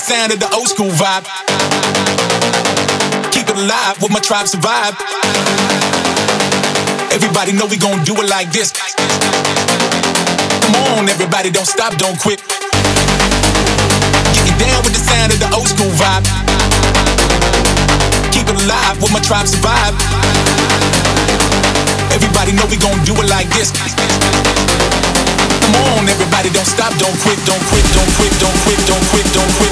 sound of the old school vibe. Keep it alive, with my tribe survive. Everybody know we gon' do it like this. Come on, everybody, don't stop, don't quit. Getting down with the sound of the old school vibe. Keep it alive, with my tribe survive. Everybody know we gon' do it like this. Come on, everybody, don't stop, don't quit, don't quit, don't quit, don't quit, don't quit, don't quit.